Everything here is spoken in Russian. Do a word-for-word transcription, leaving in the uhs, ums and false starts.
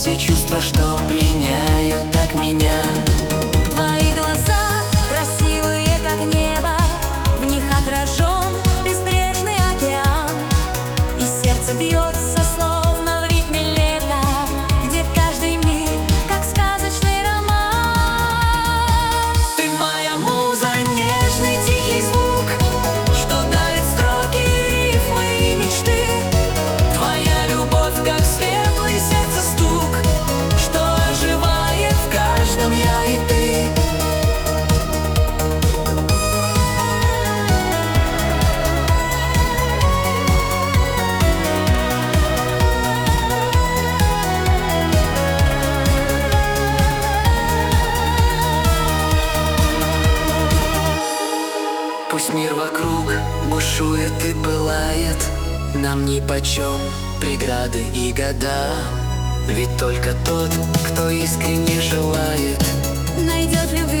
те чувства, что пленяют так меня. Твои глаза красивые, как небо, в них отражен безбрежный океан, и сердце бьется, словно в ритме лета, где каждый миг, как сказочный роман. Ты моя муза, нежный тихий звук, что дарит строки, рифмы и мечты. Твоя любовь, как светлый сердце стук, что оживает в каждом я и ты. Пусть мир вокруг бушует и пылает, нам нипочем преграды и года. Ведь только тот, кто искренне желает, Найдет любви